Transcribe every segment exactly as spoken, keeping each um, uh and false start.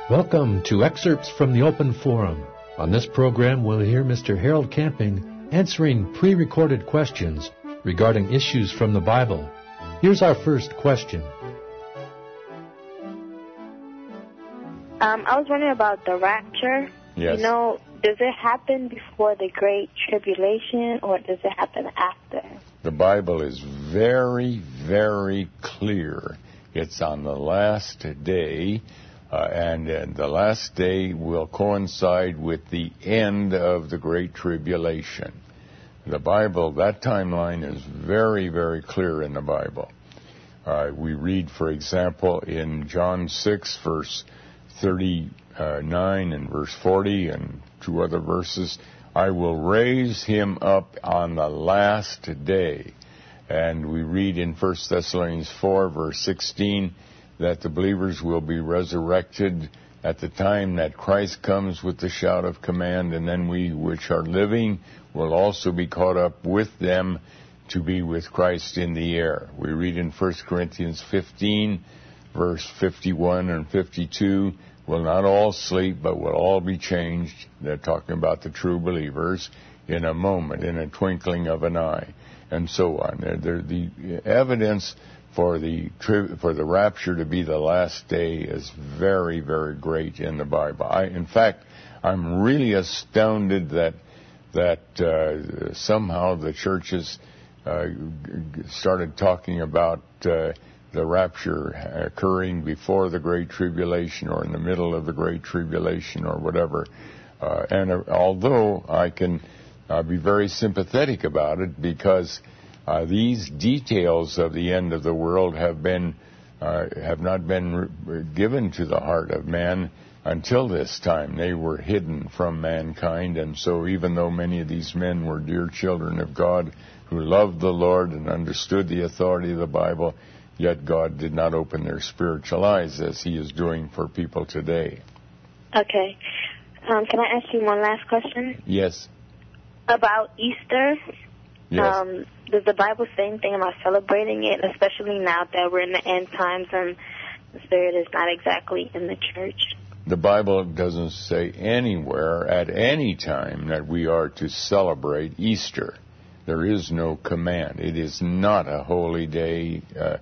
Welcome to Excerpts from the Open Forum. On this program, we'll hear Mister Harold Camping answering pre-recorded questions regarding issues from the Bible. Here's our first question. Um, I was wondering about the rapture. Yes. You know, does it happen before the Great Tribulation, or does it happen after? The Bible is very, very clear. It's on the last day. Uh, and uh, the last day will coincide with the end of the Great Tribulation. The Bible, that timeline is very, very clear in the Bible. Uh, we read, for example, in John six, verse thirty-nine and verse forty, and two other verses, I will raise him up on the last day. And we read in First Thessalonians four, verse sixteen, that the believers will be resurrected at the time that Christ comes with the shout of command, and then we which are living will also be caught up with them to be with Christ in the air. We read in First Corinthians fifteen, verse fifty-one and fifty-two, will not all sleep, but will all be changed. They're talking about the true believers in a moment, in a twinkling of an eye, and so on. They're, they're the evidence for the for the rapture to be the last day is very, very great in the Bible. I, in fact, I'm really astounded that that uh, somehow the churches uh, started talking about uh, the rapture occurring before the Great Tribulation or in the middle of the Great Tribulation or whatever. Uh, and uh, although I can uh, be very sympathetic about it, because Uh, these details of the end of the world have been uh, have not been re- given to the heart of man until this time. They were hidden from mankind, and so even though many of these men were dear children of God who loved the Lord and understood the authority of the Bible, yet God did not open their spiritual eyes as He is doing for people today. Okay. Um, can I ask you one last question? Yes. About Easter. Yes. Um, does the Bible say anything about celebrating it, especially now that we're in the end times and the Spirit is not exactly in the church? The Bible doesn't say anywhere at any time that we are to celebrate Easter. There is no command. It is not a holy day uh,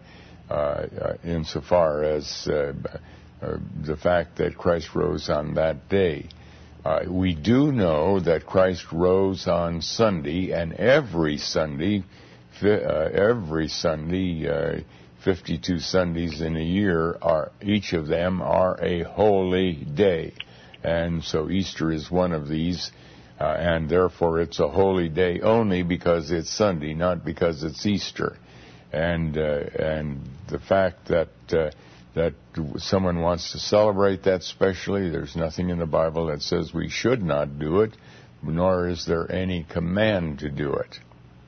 uh, insofar as uh, uh, the fact that Christ rose on that day. Uh, we do know that Christ rose on Sunday, and every Sunday, uh, every Sunday, uh, fifty-two Sundays in a year, are each of them are a holy day. And so Easter is one of these, uh, and therefore it's a holy day only because it's Sunday, not because it's Easter. And uh, and the fact that uh, that someone wants to celebrate that specially, there's nothing in the Bible that says we should not do it, nor is there any command to do it.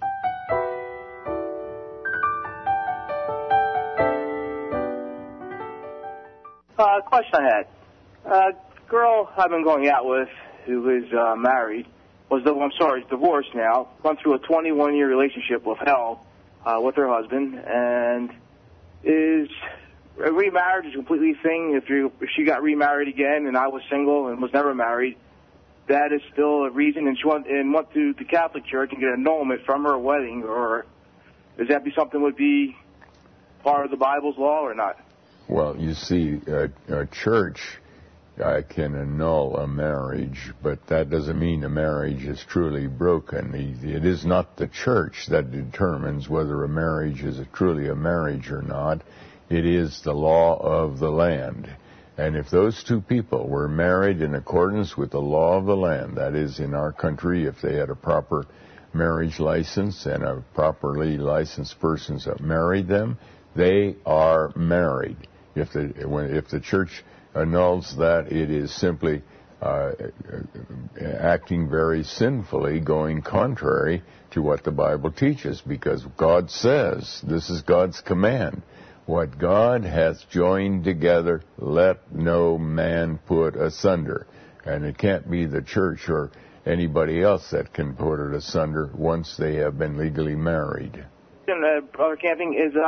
Uh, question I had. Uh, girl I've been going out with who is uh, married, was, the, I'm sorry, is divorced now, went through a twenty-one year relationship with hell uh, with her husband, and is... A remarriage is a completely thing. If you if she got remarried again and I was single and was never married, that is still a reason. And she went and went to the Catholic Church and get an annulment from her wedding, or does that be something would be part of the Bible's law or not? Well, you see, a, a church uh, can annul a marriage, but that doesn't mean a marriage is truly broken. It is not the church that determines whether a marriage is a, truly a marriage or not. It is the law of the land. And if those two people were married in accordance with the law of the land, that is, in our country, if they had a proper marriage license and a properly licensed person that married them, they are married. If the, when, if the church annuls that, it is simply uh, acting very sinfully, going contrary to what the Bible teaches, because God says, this is God's command, what God hath joined together, let no man put asunder. And it can't be the church or anybody else that can put it asunder once they have been legally married. And, uh, Brother Camping, is uh,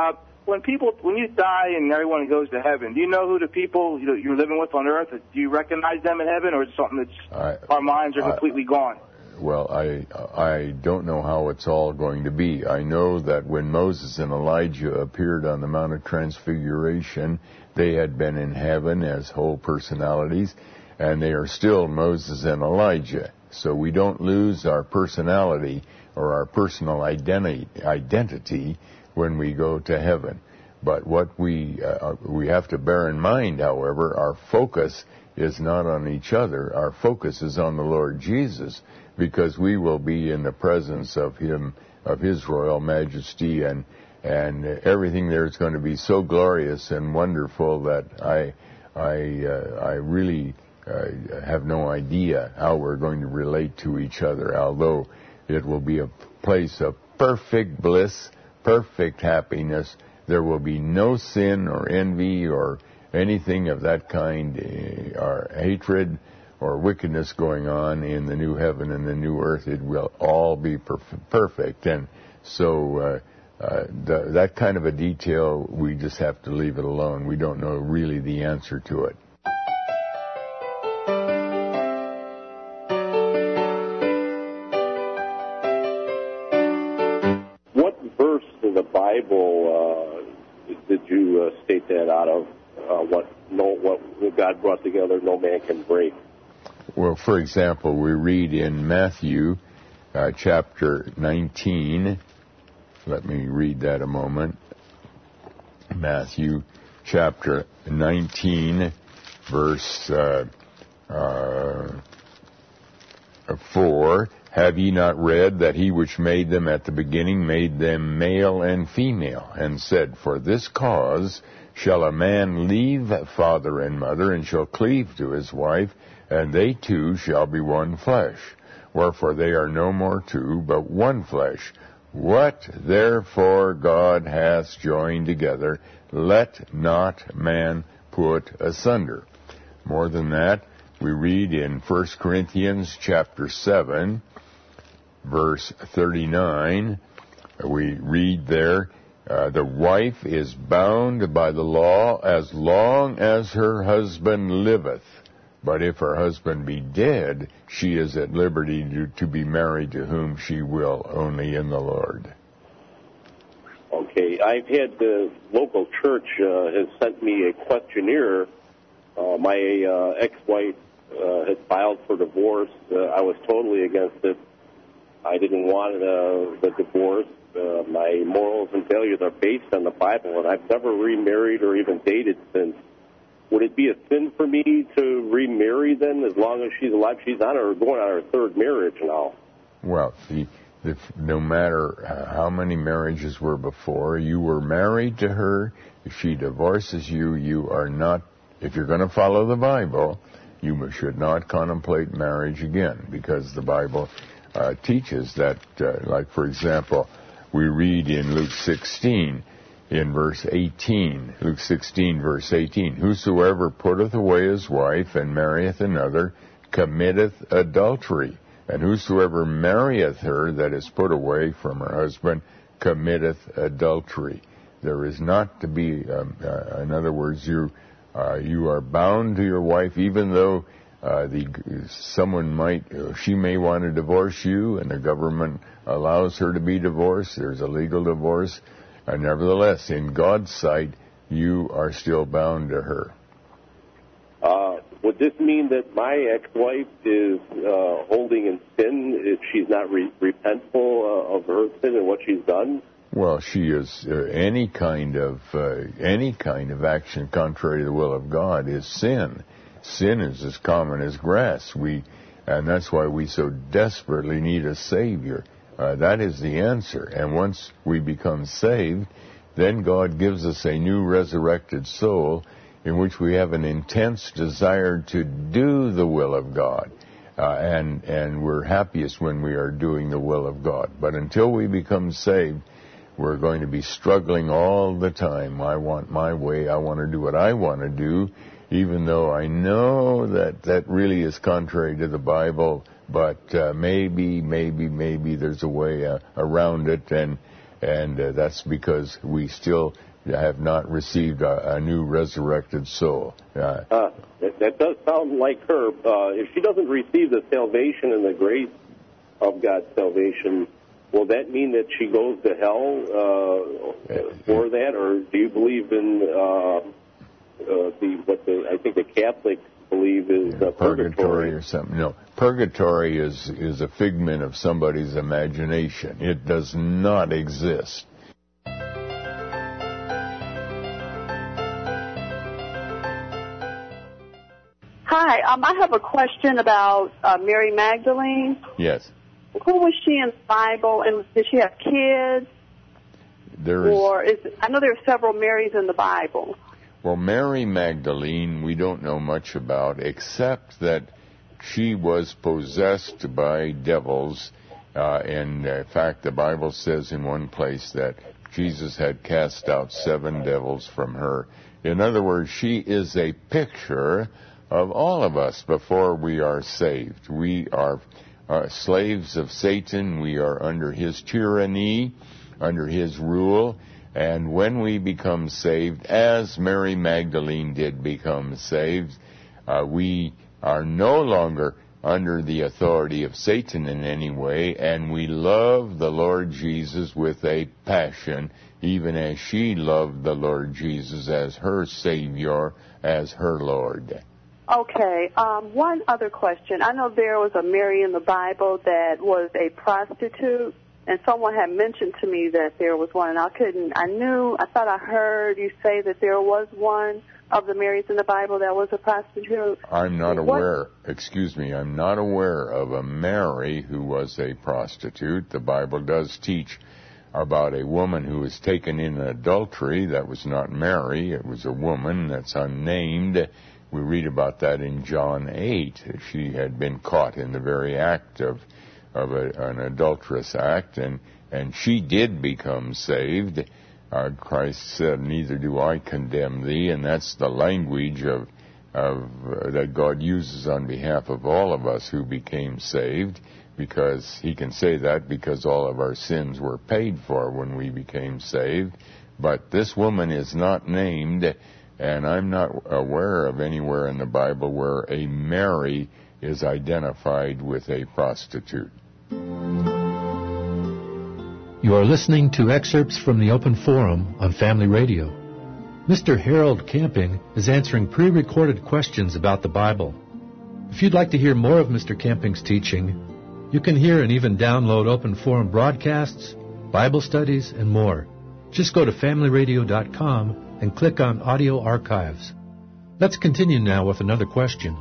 when people, when you die and everyone goes to heaven, do you know who the people you know, you're living with on earth? Do you recognize them in heaven, or is it something that's I, our minds are completely I, gone? Well, I I don't know how it's all going to be. I know that when Moses and Elijah appeared on the Mount of Transfiguration, they had been in heaven as whole personalities, and they are still Moses and Elijah. So we don't lose our personality or our personal identity identity when we go to heaven. But what we uh, we have to bear in mind, however, our focus is not on each other. Our focus is on the Lord Jesus, because we will be in the presence of Him, of His royal majesty, and and everything there is going to be so glorious and wonderful that I I uh, I really uh, have no idea how we're going to relate to each other. Although it will be a place of perfect bliss, perfect happiness. There will be no sin or envy or anything of that kind, uh, or hatred or wickedness going on in the new heaven and the new earth. It will all be perf- perfect. And so uh, uh, the, that kind of a detail, we just have to leave it alone. We don't know really the answer to it. What verse in the Bible uh, did you uh, state that out of? Uh, what, no, what God brought together, no man can break. Well, for example, we read in Matthew uh, chapter nineteen. Let me read that a moment. Matthew chapter nineteen, verse uh, uh, four. Have ye not read that he which made them at the beginning made them male and female, and said, for this cause shall a man leave father and mother, and shall cleave to his wife, and they two shall be one flesh. Wherefore they are no more two, but one flesh. What therefore God hath joined together, let not man put asunder. More than that, we read in First Corinthians chapter seven, verse thirty-nine, we read there, Uh, the wife is bound by the law as long as her husband liveth. But if her husband be dead, she is at liberty to, to be married to whom she will, only in the Lord. Okay, I've had the local church uh, has sent me a questionnaire. Uh, my uh, ex-wife uh, had filed for divorce. Uh, I was totally against it. I didn't want uh, the divorce. Uh, my morals and values are based on the Bible, and I've never remarried or even dated since. Would it be a sin for me to remarry then, as long as she's alive? She's on her going on her third marriage now. Well, the, the, no matter how many marriages were before, you were married to her. If she divorces you, you are not. If you're going to follow the Bible, you should not contemplate marriage again, because the Bible uh, teaches that. Uh, like, for example, we read in Luke sixteen, in verse eighteen, Luke sixteen, verse eighteen, whosoever putteth away his wife and marrieth another committeth adultery, and whosoever marrieth her that is put away from her husband committeth adultery. There is not to be, um, uh, in other words, you uh, you are bound to your wife, even though Uh, the someone might, uh, she may want to divorce you, and the government allows her to be divorced. There's a legal divorce. Uh, nevertheless, in God's sight, you are still bound to her. Uh, would this mean that my ex-wife is uh, holding in sin if she's not re- repentful uh, of her sin and what she's done? Well, she is uh, any kind of uh, any kind of action contrary to the will of God is sin. Sin is as common as grass. We, and that's why we so desperately need a Savior. Uh, that is the answer. And once we become saved, then God gives us a new resurrected soul in which we have an intense desire to do the will of God. Uh, and, and we're happiest when we are doing the will of God. But until we become saved, we're going to be struggling all the time. I want my way. I want to do what I want to do, even though I know that that really is contrary to the Bible, but uh, maybe, maybe, maybe there's a way uh, around it, and and uh, that's because we still have not received a, a new resurrected soul. Uh, uh, that, that does sound like her. Uh, if she doesn't receive the salvation and the grace of God's salvation, will that mean that she goes to hell uh, for that, or do you believe in uh, uh, the what the I think the Catholics believe is yeah, uh, purgatory. purgatory or something? No, purgatory is is a figment of somebody's imagination. It does not exist. Hi, um, I have a question about uh, Mary Magdalene. Yes. Who was she in the Bible, and did she have kids? There is, or is I know there are several Marys in the Bible. Well, Mary Magdalene, we don't know much about, except that she was possessed by devils. Uh, and in fact, the Bible says in one place that Jesus had cast out seven devils from her. In other words, she is a picture of all of us before we are saved. We are uh, slaves of Satan. We are under his tyranny, under his rule. And when we become saved, as Mary Magdalene did become saved, uh, we are no longer under the authority of Satan in any way, and we love the Lord Jesus with a passion, even as she loved the Lord Jesus as her Savior, as her Lord. Okay, um, one other question. I know there was a Mary in the Bible that was a prostitute, and someone had mentioned to me that there was one, and I couldn't, I knew, I thought I heard you say that there was one of the Marys in the Bible that was a prostitute. I'm not what? aware, excuse me, I'm not aware of a Mary who was a prostitute. The Bible does teach about a woman who was taken in adultery. That was not Mary, it was a woman that's unnamed. We read about that in John eight. She had been caught in the very act of of a, an adulterous act, and, and she did become saved. Uh, Christ said, "Neither do I condemn thee," and that's the language of, of uh, that God uses on behalf of all of us who became saved, because he can say that because all of our sins were paid for when we became saved. But this woman is not named, and I'm not aware of anywhere in the Bible where a Mary is identified with a prostitute. You are listening to excerpts from the Open Forum on Family Radio. Mister Harold Camping is answering pre-recorded questions about the Bible. If you'd like to hear more of Mister Camping's teaching, you can hear and even download Open Forum broadcasts, Bible studies, and more. Just go to family radio dot com and click on Audio Archives. Let's continue now with another question.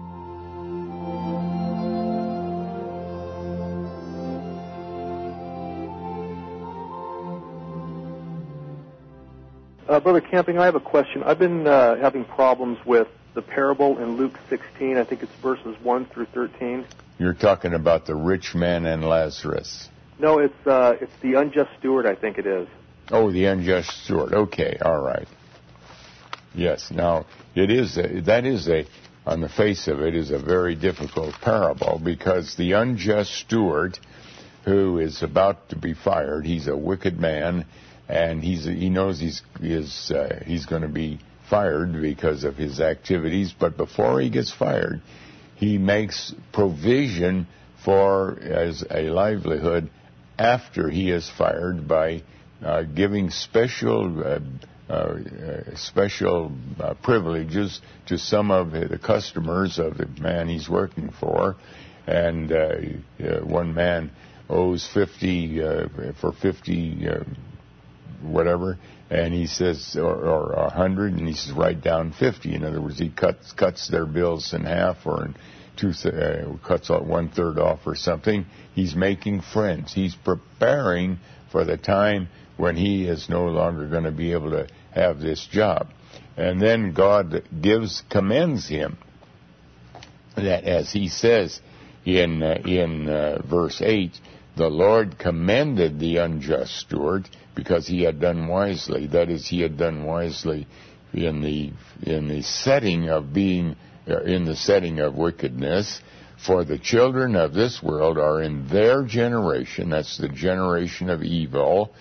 Uh, Brother Camping, I have a question. I've been uh, having problems with the parable in Luke sixteen. I think it's verses one through thirteen. You're talking about the rich man and Lazarus. No, it's uh, it's the unjust steward, I think it is. Oh, the unjust steward. Okay, all right. Yes, now, it is a, that is a, on the face of it, is a very difficult parable, because the unjust steward who is about to be fired, he's a wicked man, and he's he knows he's is uh, he's going to be fired because of his activities. But before he gets fired, he makes provision for as a livelihood after he is fired by uh, giving special uh, uh, uh, special uh, privileges to some of the customers of the man he's working for. And uh, uh, one man owes fifty uh, for fifty. Uh, whatever, and he says, or, or a hundred, and he says, write down fifty. In other words, he cuts cuts their bills in half, or in two, uh, cuts one third off, or something. He's making friends. He's preparing for the time when he is no longer going to be able to have this job. And then God gives commends him that, as he says in uh, in uh, verse eight, the Lord commended the unjust steward because he had done wisely. That is, he had done wisely in the in the setting of being uh, in the setting of wickedness. For the children of this world are in their generation, that's the generation of evil,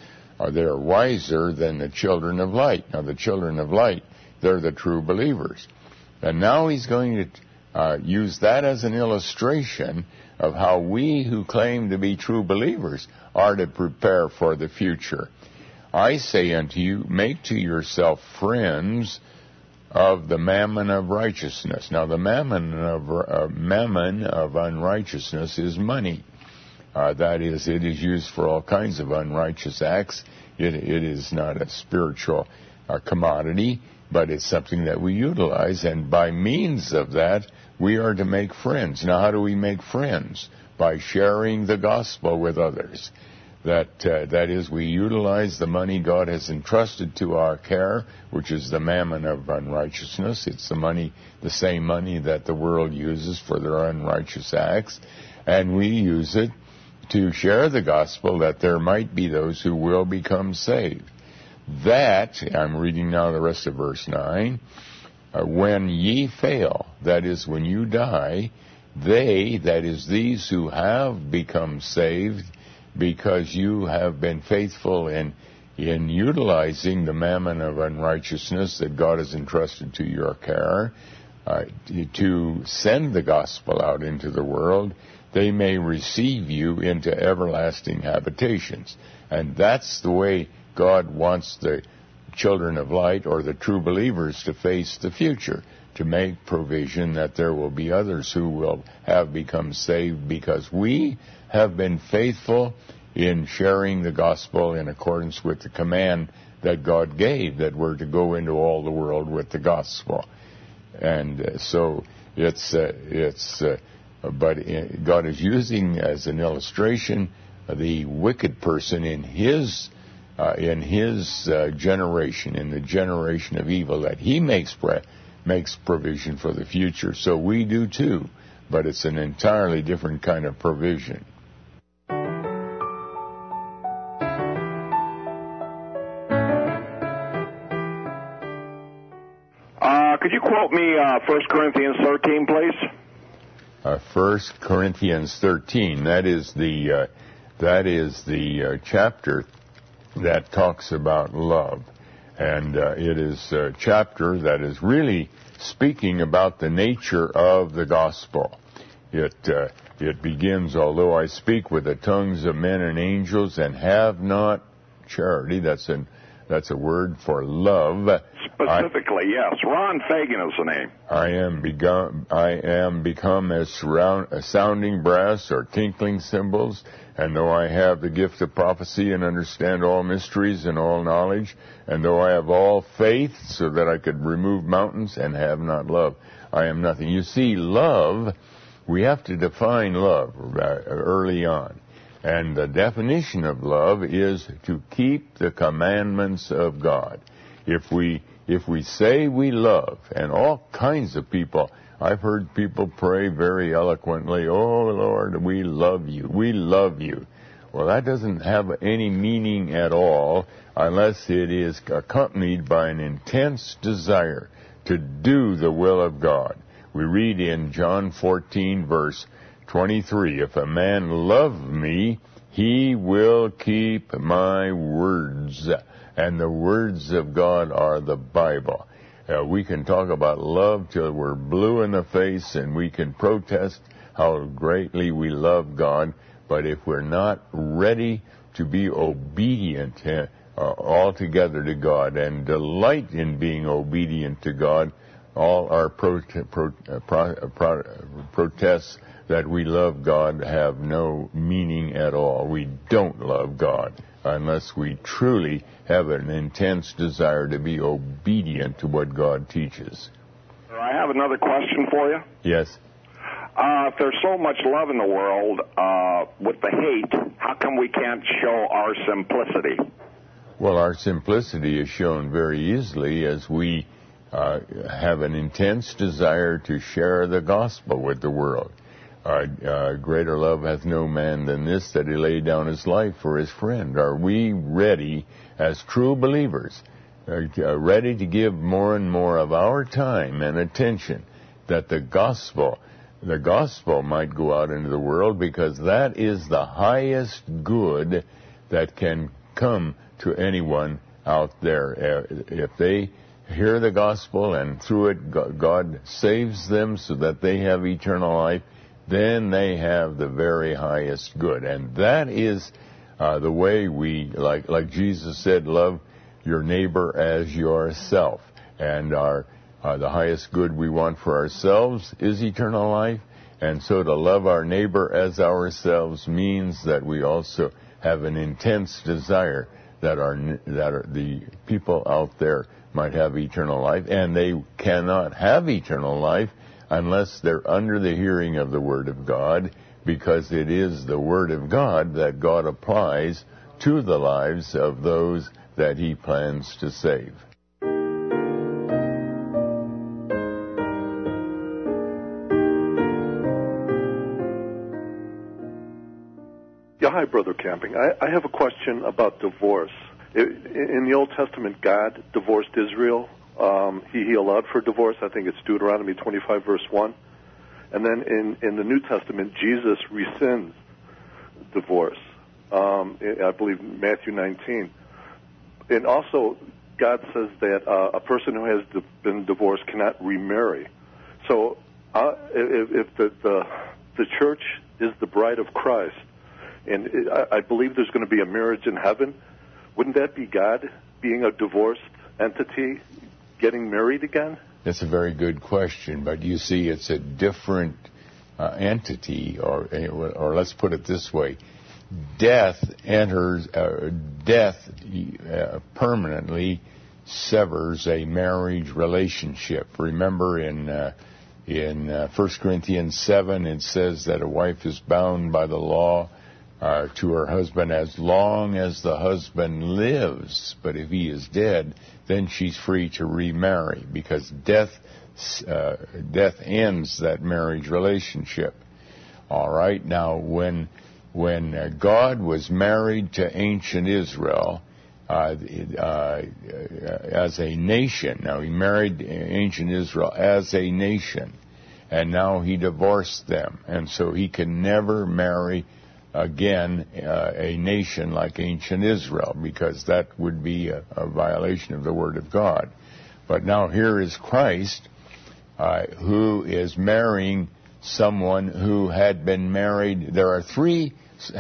Uh, they're wiser than the children of light. Now, the children of light, they're the true believers. And now he's going to uh, use that as an illustration of how we who claim to be true believers are to prepare for the future. I say unto you, make to yourself friends of the mammon of righteousness. Now, the mammon of uh, mammon of unrighteousness is money. Uh, that is, it is used for all kinds of unrighteous acts. It, it is not a spiritual uh, commodity, but it's something that we utilize, and by means of that, we are to make friends. Now, how do we make friends? By sharing the gospel with others. That uh, that is, we utilize the money God has entrusted to our care, which is the mammon of unrighteousness. It's the money, the same money that the world uses for their unrighteous acts, and we use it to share the gospel that there might be those who will become saved. That, I'm reading now the rest of verse nine, uh, when ye fail, that is, when you die, they, that is, these who have become saved, because you have been faithful in in utilizing the mammon of unrighteousness that God has entrusted to your care, uh, to send the gospel out into the world, they may receive you into everlasting habitations. And that's the way God wants the children of light, or the true believers, to face the future, to make provision that there will be others who will have become saved because we have been faithful in sharing the gospel in accordance with the command that God gave, that we're to go into all the world with the gospel. And uh, so it's, uh, it's, uh, but God is using as an illustration the wicked person in his uh, in his uh, generation, in the generation of evil, that he makes pre- makes provision for the future. So we do too, but it's an entirely different kind of provision. Uh, could you quote me uh, First Corinthians thirteen, please? Uh, First Corinthians thirteen. That is the uh, that is the uh, chapter that talks about love, and uh, it is a chapter that is really speaking about the nature of the gospel. It uh, it begins, although I speak with the tongues of men and angels and have not charity. That's an that's a word for love. Specifically, I, yes. Ron Fagan is the name. I am begun. I am become as surround, a sounding brass or tinkling cymbals, and though I have the gift of prophecy and understand all mysteries and all knowledge, and though I have all faith so that I could remove mountains and have not love, I am nothing. You see, love, we have to define love early on. And the definition of love is to keep the commandments of God. If we if we say we love, and all kinds of people, I've heard people pray very eloquently, "Oh Lord, we love you, we love you." Well, that doesn't have any meaning at all unless it is accompanied by an intense desire to do the will of God. We read in John fourteen, verse twenty-three, "If a man love me, he will keep my words." And the words of God are the Bible. Uh, we can talk about love till we're blue in the face, and we can protest how greatly we love God, but if we're not ready to be obedient uh, uh, altogether to God and delight in being obedient to God, all our prote- pro- uh, pro- uh, pro- protests that we love God have no meaning at all. We don't love God unless we truly have an intense desire to be obedient to what God teaches. I have another question for you. Yes. Uh, if there's so much love in the world, uh, with the hate, how come we can't show our simplicity? Well, our simplicity is shown very easily as we uh, have an intense desire to share the gospel with the world. Uh, uh, greater love hath no man than this, that he lay down his life for his friend. Are we ready, as true believers, uh, uh, ready to give more and more of our time and attention that the gospel, the gospel might go out into the world, because that is the highest good that can come to anyone out there. If they hear the gospel and through it God saves them so that they have eternal life, then they have the very highest good. And that is uh, the way we, like like Jesus said, love your neighbor as yourself. And our uh, the highest good we want for ourselves is eternal life. And so to love our neighbor as ourselves means that we also have an intense desire that our that are, the people out there might have eternal life, and they cannot have eternal life unless they're under the hearing of the Word of God, because it is the Word of God that God applies to the lives of those that He plans to save. Yeah, hi, Brother Camping. I, I have a question about divorce. In the Old Testament, God divorced Israel. Um, he, he allowed for divorce. I think it's Deuteronomy twenty-five, verse one. And then in, in the New Testament, Jesus rescinds divorce. Um, I believe Matthew nineteen. And also, God says that uh, a person who has been divorced cannot remarry. So uh, if, if the, the the church is the bride of Christ, and it, I, I believe there's going to be a marriage in heaven, wouldn't that be God being a divorced entity getting married again? That's a very good question, but you see, it's a different uh, entity, or or let's put it this way: death enters, uh, death uh, permanently severs a marriage relationship. Remember, in uh, in uh, First Corinthians seven, it says that a wife is bound by the law Uh, to her husband as long as the husband lives, but if he is dead, then she's free to remarry, because death uh, death ends that marriage relationship. All right, now when when uh, God was married to ancient Israel uh, uh, as a nation, now he married ancient Israel as a nation, and now he divorced them, and so he can never marry again uh, a nation like ancient Israel, because that would be a, a violation of the Word of God. But now here is Christ uh, who is marrying someone who had been married. There are three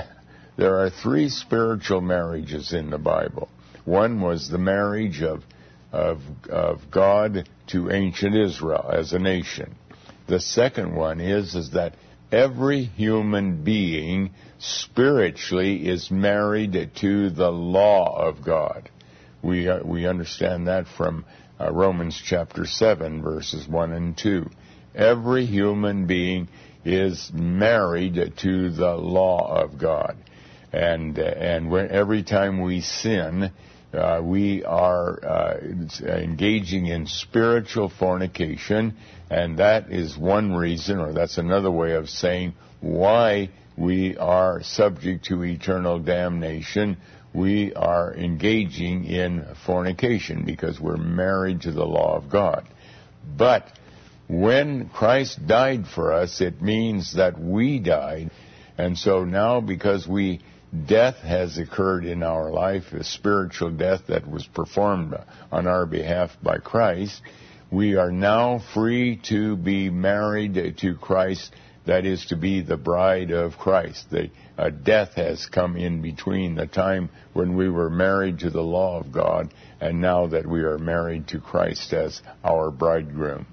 there are three spiritual marriages in the Bible. One was the marriage of of of God to ancient Israel as a nation. The second one is is that every human being spiritually is married to the law of God. We uh, we understand that from uh, Romans chapter seven, verses one and two. Every human being is married to the law of God. And, uh, and when, every time we sin, uh, we are uh, engaging in spiritual fornication, and that is one reason, or that's another way of saying why we are subject to eternal damnation. We are engaging in fornication because we're married to the law of God. But when Christ died for us, it means that we died. And so now, because we death has occurred in our life, a spiritual death that was performed on our behalf by Christ, we are now free to be married to Christ, that is, to be the bride of Christ. The uh, death has come in between the time when we were married to the law of God and now that we are married to Christ as our bridegroom.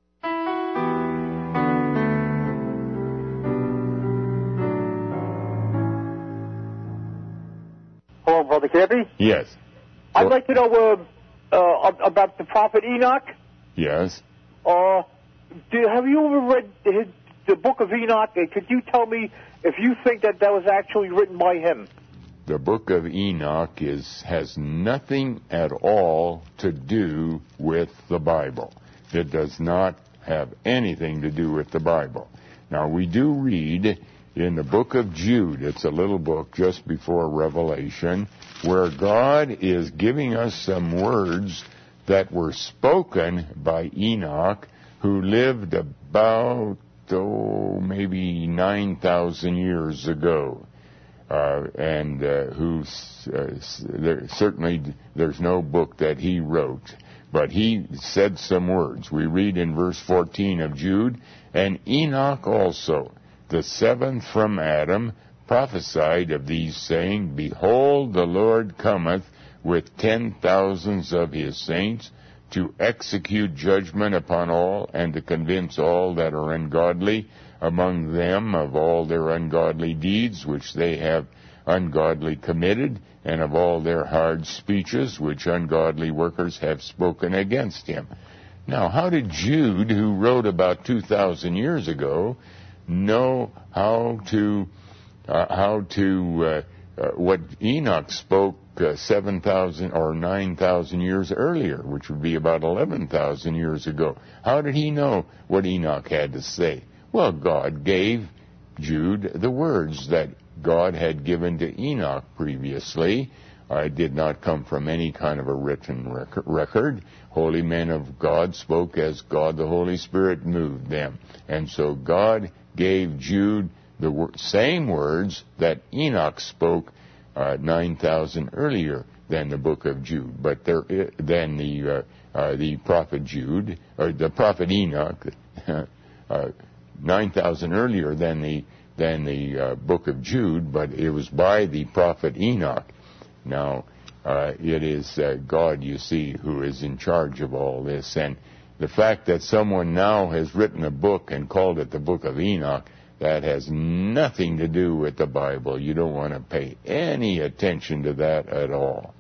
Hello, Brother Campy? Yes. I'd well, like to know uh, uh, about the prophet Enoch. Yes. Uh, do, have you ever read his, the book of Enoch? Could you tell me if you think that that was actually written by him? The book of Enoch is has nothing at all to do with the Bible. It does not have anything to do with the Bible. Now, we do read in the book of Jude, it's a little book just before Revelation, where God is giving us some words that were spoken by Enoch, who lived about, oh, maybe nine thousand years ago. uh, and uh, who uh, there, certainly there's no book that he wrote, but he said some words. We read in verse fourteen of Jude, and Enoch also, the seventh from Adam, prophesied of these, saying, Behold, the Lord cometh with ten thousands of his saints, to execute judgment upon all, and to convince all that are ungodly among them of all their ungodly deeds which they have ungodly committed, and of all their hard speeches which ungodly workers have spoken against him. Now, how did Jude, who wrote about two thousand years ago, know how to, uh, how to, uh, uh, what Enoch spoke uh, seven thousand or nine thousand years earlier, which would be about eleven thousand years ago? How did he know what Enoch had to say? Well, God gave Jude the words that God had given to Enoch previously. Uh, it did not come from any kind of a written rec- record. Holy men of God spoke as God the Holy Spirit moved them. And so God gave Jude the wor- same words that Enoch spoke uh, nine thousand earlier than the book of Jude, but there is, than the uh, uh, the prophet Jude, or the prophet Enoch, uh, nine thousand earlier than the than the uh, book of Jude, but it was by the prophet Enoch. Now, uh, it is uh, God, you see, who is in charge of all this. And the fact that someone now has written a book and called it the Book of Enoch, that has nothing to do with the Bible. You don't want to pay any attention to that at all.